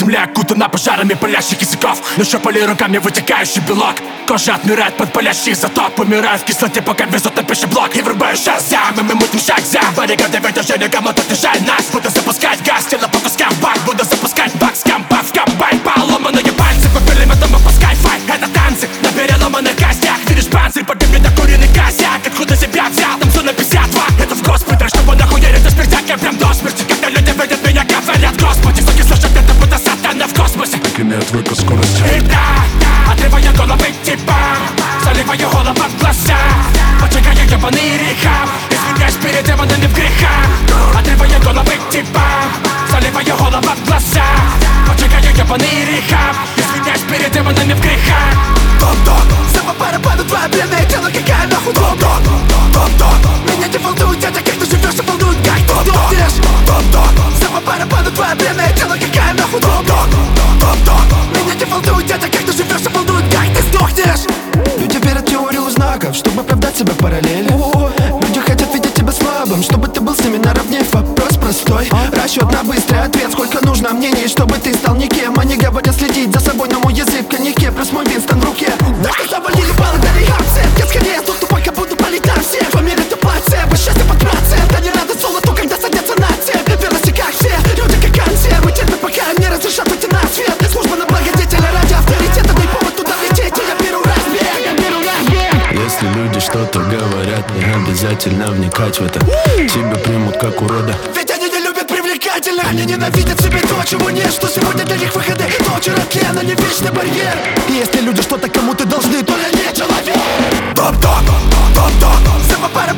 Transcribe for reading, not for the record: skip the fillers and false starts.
Земля окутана пожарами палящих языков, но щупали руками вытекающий белок. Кожа отмирает под палящий изотоп, помирает в кислоте, пока везут на пищеблок. И врубаю сейчас зам, и мы мутим шаг за баррикады в движении, кому-то снижает нас. Буду запускать газ, тело по кускам бак. Буду запускать бак с кампа в комбайн. Поломанные пальцы, по пулеметам опускай файт. Это танцы на переломанных костях. Видишь панцирь, под ними докуренный косяк. Откуда себя взял, там зона 52. Это в госпиталь, чтобы он охуели до смерти. Я прям до смерти, когда люди видят меня, говорят: Господи, звуки слышат, это будто сатана в космосе. Так имеет выкус скорости. И да, отрываю головы типа, заливаю голову в глаза, поджигаю ебаный рехаб, извиняюсь перед демонами в грехах. Отрываю головы типа, заливаю голову в глаза, поджигаю ебаный рехаб, извиняюсь перед демонами в грехах. Топ-топ, за барабану твое бледное тело, какая нахуй топ-топ. Топ-топ, меня не волнует, дядя, как ты живешь, а волнует, как ты сдохнешь. Топ-топ, за барабану твое бледное тело, какая нахуй топ-топ. Меня не волнует, дядя, как ты живешь, а волнует, как ты сдохнешь. Люди верят в теорию знаков, чтобы оправдать себя в параллели. Люди хотят видеть тебя слабым, чтобы ты был с ними наравне. Вопрос простой, расчет на быстрый ответ. Сколько нужно мнений, чтобы ты стал никем. Они говорят следить за собой, но мой язык в коньяке, плюс мой Винстон в руке. Да что завалили баллы, дали акцент. Я скорее тут тупой, как буду палить на всех. В мире ты плацебо, счастье под процент. Они рады золоту, когда садятся на цель. Верности как все, люди как консерв. Мы терпим, пока им не разрешат выйти на свет. Служба на благодетеля ради авторитета. Дай повод туда лететь, и я беру разбег, я беру разбег. Если люди что-то говорят, не обязательно вникать в это. Тебя примут как урода, ведь они не любят привлекательно. Они ненавидят себе то, чего нет, что сегодня для них выходы. То, вчера тлен, а не вечный барьер. И если люди что-то кому-то должны, то я не человек. Топ-топ, топ-топ, за